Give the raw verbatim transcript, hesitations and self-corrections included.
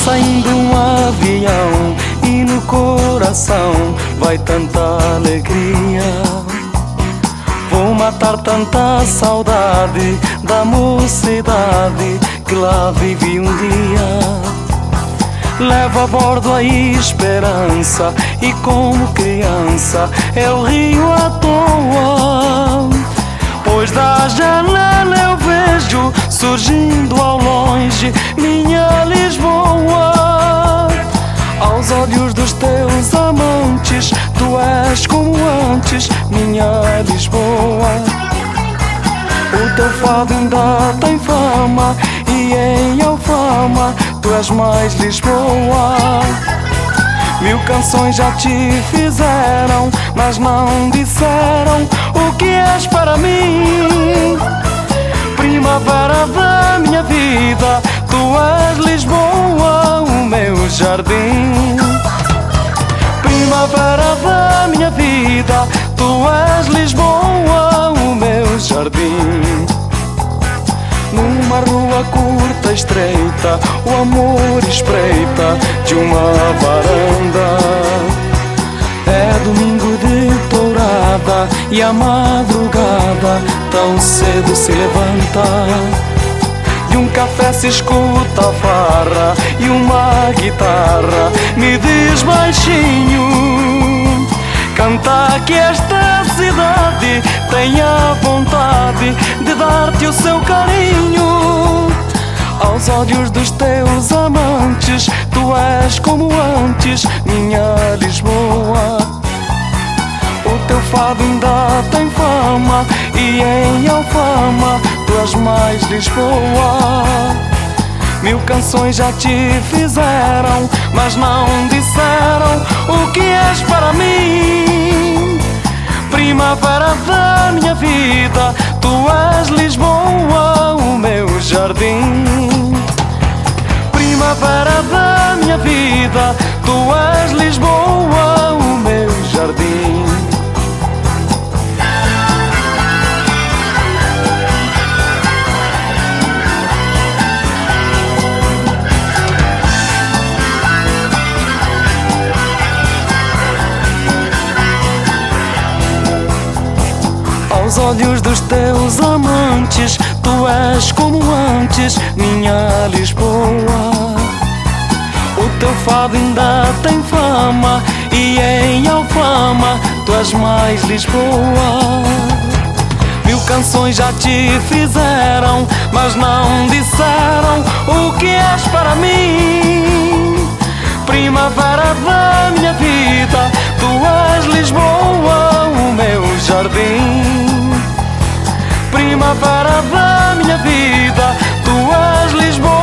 saem de um avião e no coração vai tanta alegria. Vou matar tanta saudade da mocidade que lá vivi um dia. Levo a bordo a esperança e como criança eu rio à toa, pois da janela eu vejo surgindo ao longe minha Lisboa. Aos olhos dos teus amantes tu és como antes minha Lisboa. O teu fado ainda tem fama e em Alfama tu és mais Lisboa. Mil canções já te fizeram, mas não disseram o que és para mim. Primavera da minha vida, tu és Lisboa, o meu jardim. Primavera da minha vida, tu és Lisboa, o meu jardim. Numa rua curta, estreita, o amor espreita de uma varanda. É domingo de tourada e a madrugada tão cedo se levanta. E um café se escuta a farra e uma guitarra me diz baixinho: canta que esta cidade tem a vontade de dar-te o seu carinho. Aos olhos dos teus amantes tu és como antes minha Lisboa. O teu fado ainda tem fama e em Alfama tu és mais Lisboa. Mil canções já te fizeram, mas não disseram o que és para mim. Primavera da minha vida, tu és Lisboa, o meu jardim. Primavera da minha vida, tu és Lisboa, o meu jardim. Aos olhos dos teus amantes tu és como antes minha Lisboa. O teu fado ainda tem fama e em Alfama tu és mais Lisboa. Mil canções já te fizeram, mas não disseram o que és para mim. Primavera da minha vida, tu és Lisboa, o meu jardim. Primavera da minha vida, tu és Lisboa.